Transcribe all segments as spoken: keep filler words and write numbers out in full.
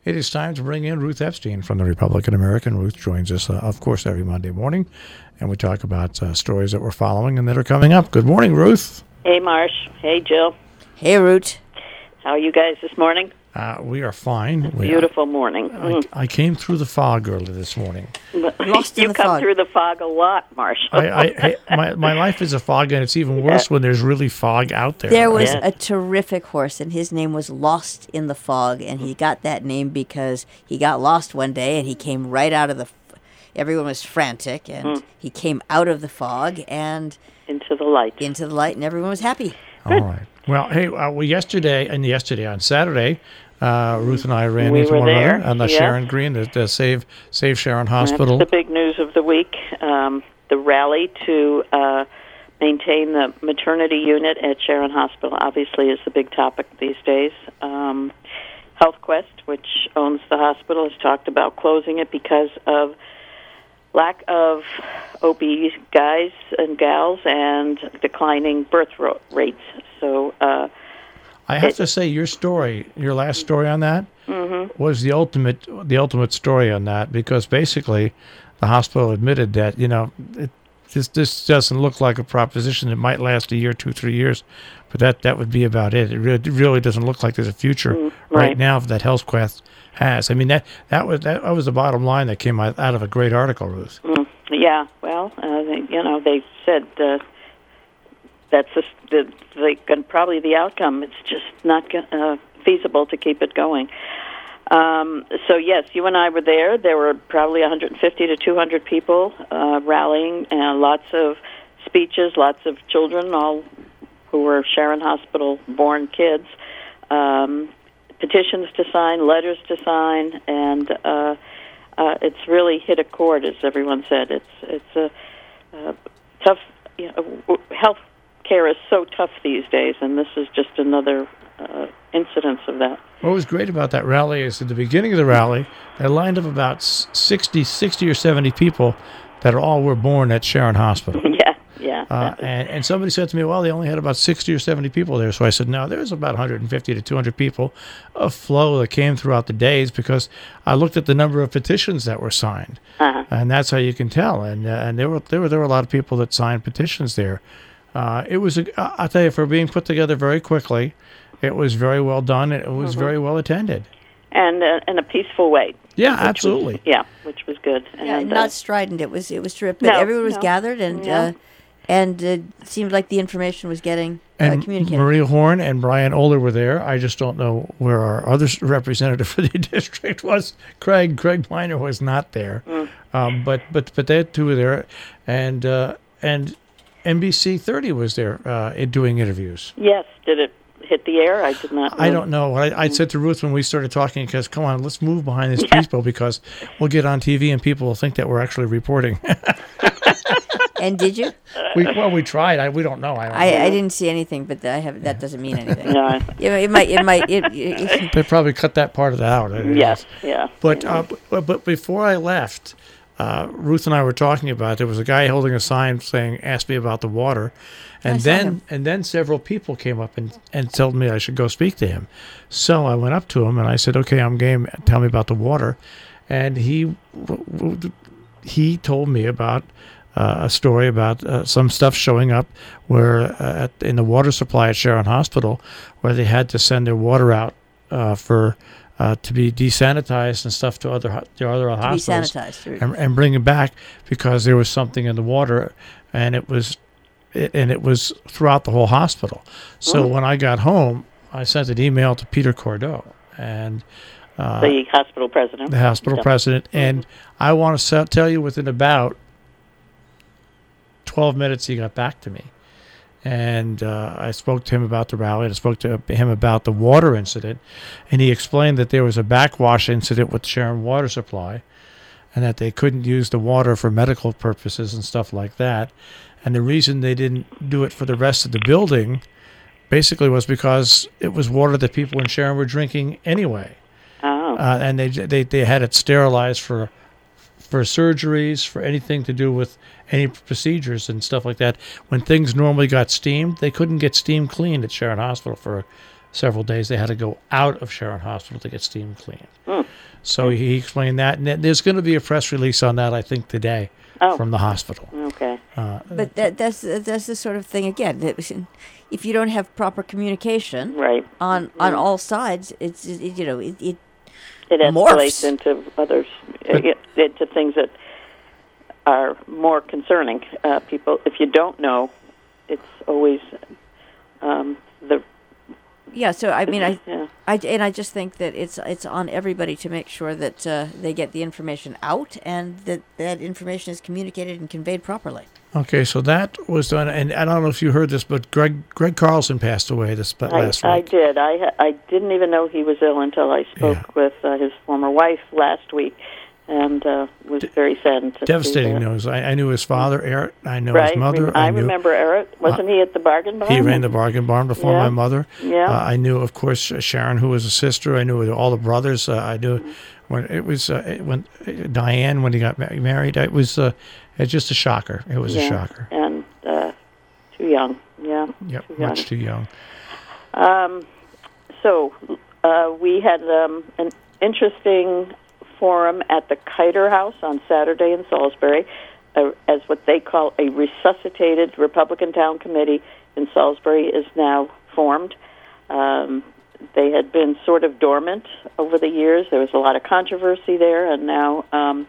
it is time to bring in Ruth Epstein from the Republican American. Ruth joins us, uh, of course, every Monday morning, and we talk about uh, stories that we're following and that are coming up. Good morning, Ruth. Hey, Marsh. Hey, Jill. Hey, Ruth. How are you guys this morning? Uh, we are fine. We Beautiful are, morning. Mm. I, I came through the fog early this morning. Lost in you the come fog. through the fog a lot, Marsh. I, I, I, my, my life is a fog, and it's even worse Yeah. when there's really fog out there. There was Yeah. a terrific horse, and his name was Lost in the Fog, and he got that name because he got lost one day, and he came right out of the. Everyone was frantic, and Mm. he came out of the fog and Into the light. into the light, and everyone was happy. All right. Well, hey, uh, well, yesterday and yesterday on Saturday, uh, Ruth and I ran We into were one there, another on the yeah. Sharon Green, the, the Save Save Sharon Hospital. That's the big news of the week. Um, the rally to uh, maintain the maternity unit at Sharon Hospital obviously is the big topic these days. Um, HealthQuest, which owns the hospital, has talked about closing it because of lack of O B guys and gals and declining birth ro- rates. So uh, I have it- to say, your story, your last story on that, mhm. was the ultimate, the ultimate story on that, because basically, the hospital admitted that you know it, this this doesn't look like a proposition that might last a year, two, three years, but that that would be about it. It really, it really doesn't look like there's a future Mm, right. right. now that HealthQuest has. I mean that that was that was the bottom line that came out, out of a great article, Ruth. Mm, yeah, well, uh, they, you know, they said uh, that's the, the, the probably the outcome. It's just not go- uh, feasible to keep it going. Um, so yes, you and I were there. There were probably one hundred fifty to two hundred people uh, rallying, and lots of speeches, lots of children, all who were Sharon Hospital-born kids, um, petitions to sign, letters to sign, and uh, uh, it's really hit a chord, as everyone said. It's it's a, a tough. You know, health care is so tough these days, and this is just another uh, incidence of that. What was great about that rally is at the beginning of the rally, they lined up about sixty, sixty or seventy people that are all were born at Sharon Hospital. yeah, yeah. Uh, and, and somebody said to me, well, they only had about sixty or seventy people there. So I said, no, there was about one hundred fifty to two hundred people, a flow that came throughout the days, because I looked at the number of petitions that were signed. Uh-huh. And that's how you can tell. And uh, and there were, there were there were a lot of people that signed petitions there. Uh, it was, a, I'll tell you, for being put together very quickly, it was very well done. And it was Mm-hmm. very well attended. And uh, in a peaceful way. Yeah, which absolutely. Was, yeah, which was good. Yeah, And, not uh, strident. It was it was terrific. But No, everyone was no. gathered, and Yeah. uh, and it seemed like the information was getting uh, And communicated. Maria Horn and Brian Oler were there. I just don't know where our other s- representative for the district was. Craig Craig Miner was not there, Mm. um, but but but they two were there, and uh, and N B C thirty was there uh, in doing interviews. yes, did it hit the air? I did not. I don't know. I, I said to Ruth when we started talking, because come on, let's move behind this peaceful, because we'll get on T V and people will think that we're actually reporting. And did you? we, well, we tried. I, we don't know. I don't know. I, I didn't see anything, but I have that doesn't mean anything. No. I- You know, it might it might it, it, They probably cut that part of that out. Yes, yeah. But uh, but, but before I left, uh, Ruth and I were talking about it. There was a guy holding a sign saying, "Ask me about the water," and I saw then him. and then several people came up and, and told me I should go speak to him. So I went up to him and I said, "Okay, I'm game. Tell me about the water," and he he told me about. Uh, a story about uh, some stuff showing up where uh, at, in the water supply at Sharon Hospital, where they had to send their water out uh, for uh, to be desanitized and stuff to other ho- to other to be hospitals sanitized. and, and bring it back because there was something in the water, and it was it, and it was throughout the whole hospital. So Mm. when I got home, I sent an email to Peter Cordeau and. Uh, The hospital president. the hospital Yeah. president, and I want to tell you within about twelve minutes he got back to me, and uh, I spoke to him about the rally, and I spoke to him about the water incident, and he explained that there was a backwash incident with Sharon Water Supply, and that they couldn't use the water for medical purposes and stuff like that, and the reason they didn't do it for the rest of the building basically was because it was water that people in Sharon were drinking anyway. Oh. Uh, and they, they they had it sterilized for for surgeries, for anything to do with any procedures and stuff like that. When things normally got steamed, they couldn't get steam cleaned at Sharon Hospital for several days. They had to go out of Sharon Hospital to get steam cleaned. Mm. So he explained that. And there's going to be a press release on that, I think, today oh. from the hospital. Okay. Uh, But that, that's that's the sort of thing again. That was, if you don't have proper communication, right. on on all sides, it's it, you know it, it it morphs escalates into others, it, into things that are more concerning. Uh, people, if you don't know, it's always um, the yeah. So I mean, I, yeah. I and I just think that it's it's on everybody to make sure that uh, they get the information out and that that information is communicated and conveyed properly. Okay, so that was done, and I don't know if you heard this, but Greg Greg Carlson passed away this I, last I week. did. I ha- I didn't even know he was ill until I spoke Yeah. with uh, his former wife last week, and uh, was very saddened to Devastating see that. news. I, I knew his father, Eric. I know Right. his mother. I, I knew, remember Eric. Wasn't he at the bargain barn? He ran the bargain barn before Yeah. my mother. Yeah. Uh, I knew, of course, Sharon, who was a sister. I knew all the brothers. Uh, I knew when it was uh, it- when uh, Diane when he got ma- married. It was uh, it's just a shocker. It was yeah. a shocker. And uh, too young. Yeah. Yep, too young. much too young. Um, so uh, we had um, an interesting forum at the Kiter House on Saturday in Salisbury, uh, as what they call a resuscitated Republican Town Committee in Salisbury is now formed. Um, they had been sort of dormant over the years. There was a lot of controversy there, and now um,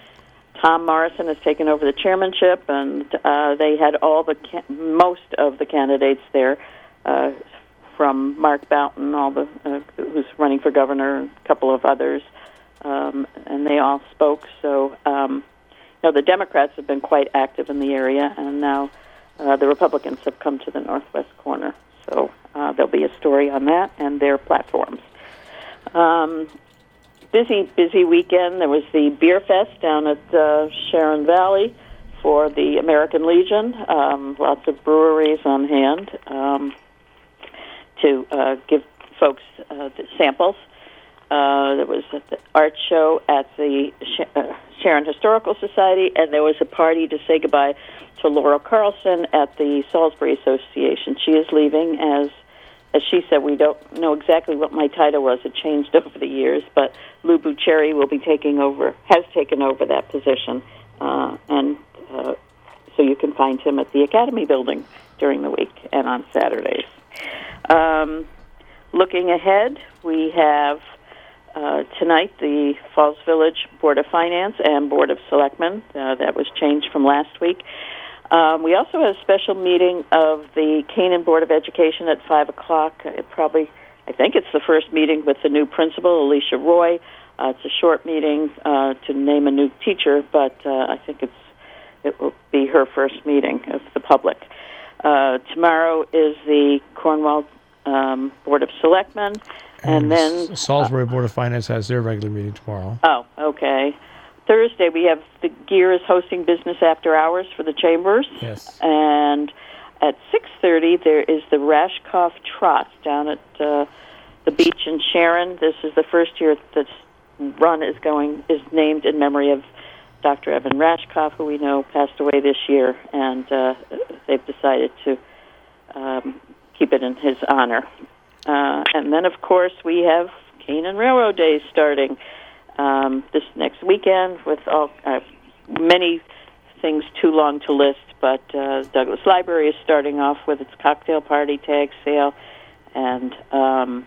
Tom Morrison has taken over the chairmanship, and uh, they had all the ca- most of the candidates there, uh, from Mark Boughton, all the uh, who's running for governor, a couple of others, um, and they all spoke. So, um, you know, the Democrats have been quite active in the area, and now uh, the Republicans have come to the northwest corner. So uh, there'll be a story on that and their platforms. Um, busy, busy weekend. There was the Beer Fest down at uh, Sharon Valley for the American Legion. Um, lots of breweries on hand um, to uh, give folks uh, the samples. Uh, there was an art show at the Sh- uh, Sharon Historical Society, and there was a party to say goodbye to Laura Carlson at the Salisbury Association. She is leaving. As as she said, we don't know exactly what my title was. It changed over the years, but Lou Bucheri will be taking over, has taken over that position, uh, and uh, so you can find him at the Academy Building during the week and on Saturdays. Um, looking ahead, we have uh, tonight the Falls Village Board of Finance and Board of Selectmen. Uh, that was changed from last week. Um, we also have a special meeting of the Canaan Board of Education at five o'clock. It probably, I think it's the first meeting with the new principal, Alicia Roy. Uh, it's a short meeting uh, to name a new teacher, but uh, I think it's it will be her first meeting of the public. Uh, tomorrow is the Cornwall um, Board of Selectmen, and, and then Salisbury uh, Board of Finance has their regular meeting tomorrow. Oh, okay. Thursday we have the Gear is hosting business after hours for the chambers. Yes. And at six thirty there is the Rashkoff Trot down at uh, the beach in Sharon. This is the first year this run is going is named in memory of Doctor Evan Rashkoff, who we know passed away this year, and uh, they've decided to um, keep it in his honor. Uh, and then, of course, we have Canaan Railroad Days starting um, this next weekend with all uh, many things too long to list, but uh, Douglas Library is starting off with its cocktail party, tag sale, and um,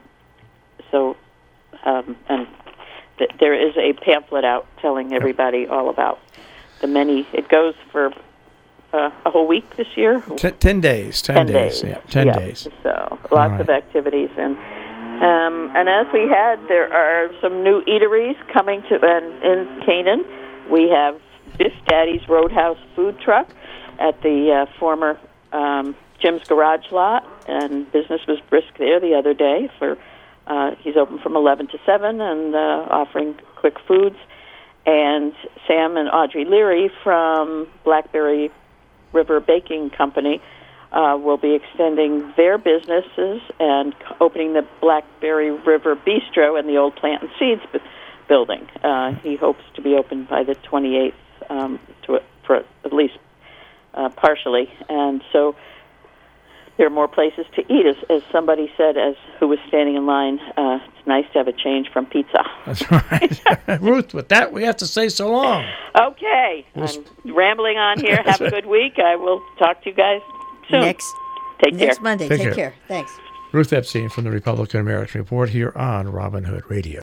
so um, and th- there is a pamphlet out telling everybody all about the many. It goes for uh, a whole week this year. Ten, ten days. Ten, ten days. days. Yeah, ten yeah. days. So lots right. of activities, and um, and as we had, there are some new eateries coming to and in Canaan. We have Biff Daddy's Roadhouse food truck at the uh, former um, Jim's Garage lot, and business was brisk there the other day. For uh, he's open from eleven to seven and uh, offering quick foods. And Sam and Audrey Leary from Blackberry River Baking Company uh, will be extending their businesses and opening the Blackberry River Bistro in the old Plant and Seeds b- building. Uh, he hopes to be open by the twenty-eighth, um, to for at least uh, partially. And so there are more places to eat. As, as somebody said, as who was standing in line, uh, it's nice to have a change from pizza. That's right. Ruth, with that, we have to say so long. Okay. I'm rambling on here. Have a good week. I will talk to you guys soon. Next, Take care. next Monday. Take Take care. care. Thanks. Ruth Epstein from the Republican American Report here on Robin Hood Radio.